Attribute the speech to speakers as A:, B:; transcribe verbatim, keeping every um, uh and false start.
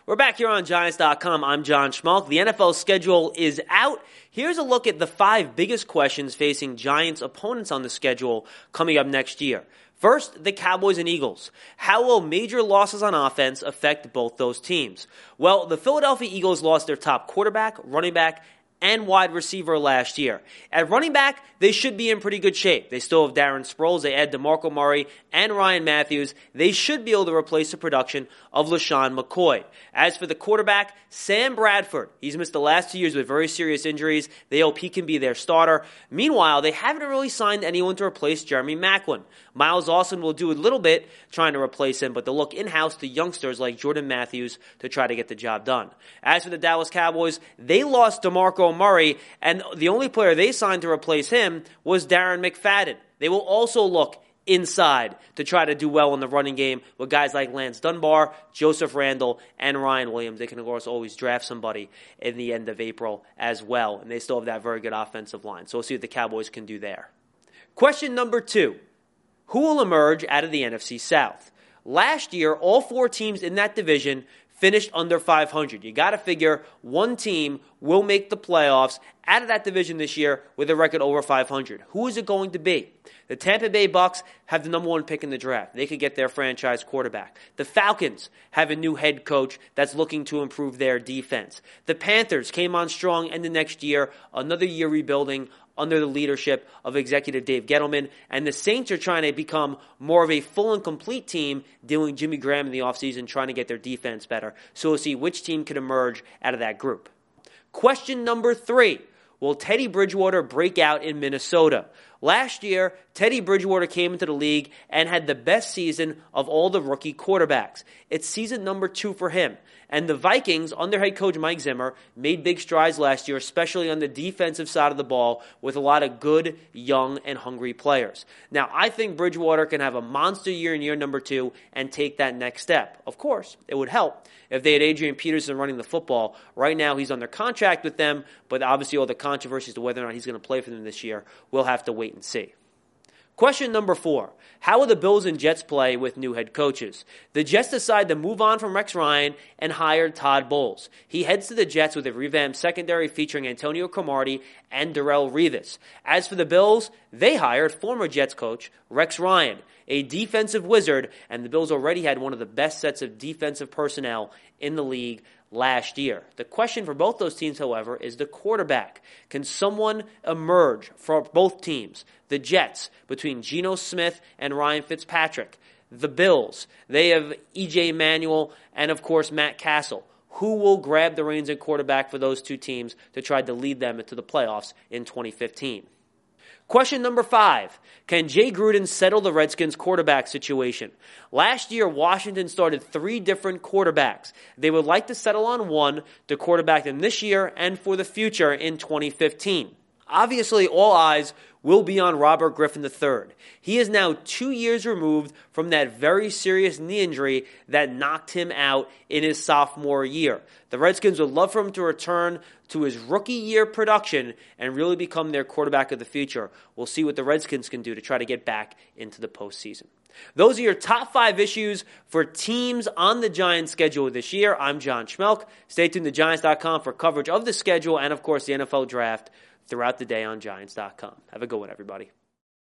A: We're back here on Giants dot com. I'm John Schmalk. The N F L schedule is out. Here's a look at the five biggest questions facing Giants opponents on the schedule coming up next year. First, the Cowboys and Eagles. How will major losses on offense affect both those teams? Well, the Philadelphia Eagles lost their top quarterback, running back, and wide receiver last year. At running back, they should be in pretty good shape. They still have Darren Sproles. They add DeMarco Murray and Ryan Matthews. They should be able to replace the production of LaShawn McCoy. As for the quarterback, Sam Bradford. He's missed the last two years with very serious injuries. They hope he can be their starter. Meanwhile, they haven't really signed anyone to replace Jeremy Maclin. Miles Austin will do a little bit trying to replace him, but they'll look in-house to youngsters like Jordan Matthews to try to get the job done. As for the Dallas Cowboys, they lost DeMarco Murray, and the only player they signed to replace him was Darren McFadden. They will also look inside to try to do well in the running game with guys like Lance Dunbar, Joseph Randle, and Ryan Williams. They can, of course, always draft somebody in the end of April as well, and they still have that very good offensive line. So we'll see what the Cowboys can do there. Question number two. Who will emerge out of the N F C South? Last year, all four teams in that division finished under five hundred. You got to figure one team will make the playoffs out of that division this year with a record over five hundred. Who is it going to be? The Tampa Bay Bucks have the number one pick in the draft. They could get their franchise quarterback. The Falcons have a new head coach that's looking to improve their defense. The Panthers came on strong in the next year, another year rebuilding under the leadership of executive Dave Gettleman. And the Saints are trying to become more of a full and complete team, dealing Jimmy Graham in the offseason, trying to get their defense better. So we'll see which team can emerge out of that group. Question number three. Will Teddy Bridgewater break out in Minnesota? Last year, Teddy Bridgewater came into the league and had the best season of all the rookie quarterbacks. It's season number two for him. And the Vikings, under head coach Mike Zimmer, made big strides last year, especially on the defensive side of the ball, with a lot of good, young, and hungry players. Now, I think Bridgewater can have a monster year in year number two and take that next step. Of course, it would help if they had Adrian Peterson running the football. Right now, he's under contract with them, but obviously all the controversies as to whether or not he's going to play for them this year, we'll have to wait and see. Question number four. How will the Bills and Jets play with new head coaches? The Jets decide to move on from Rex Ryan and hire Todd Bowles. He heads to the Jets with a revamped secondary featuring Antonio Cromartie and Darrelle Revis. As for the Bills, they hired former Jets coach Rex Ryan, a defensive wizard, and the Bills already had one of the best sets of defensive personnel in the league last year. The question for both those teams, however, is the quarterback. Can someone emerge for both teams? The Jets, between Geno Smith and Ryan Fitzpatrick. The Bills, they have E J Manuel and, of course, Matt Castle. Who will grab the reins at quarterback for those two teams to try to lead them into the playoffs in twenty fifteen? Question number five. Can Jay Gruden settle the Redskins quarterback situation? Last year, Washington started three different quarterbacks. They would like to settle on one to quarterback them this year and for the future in twenty fifteen. Obviously, all eyes will be on Robert Griffin the third. He is now two years removed from that very serious knee injury that knocked him out in his sophomore year. The Redskins would love for him to return to his rookie year production and really become their quarterback of the future. We'll see what the Redskins can do to try to get back into the postseason. Those are your top five issues for teams on the Giants schedule this year. I'm John Schmelk. Stay tuned to Giants dot com for coverage of the schedule and, of course, the N F L draft throughout the day on Giants dot com. Have a good one, everybody.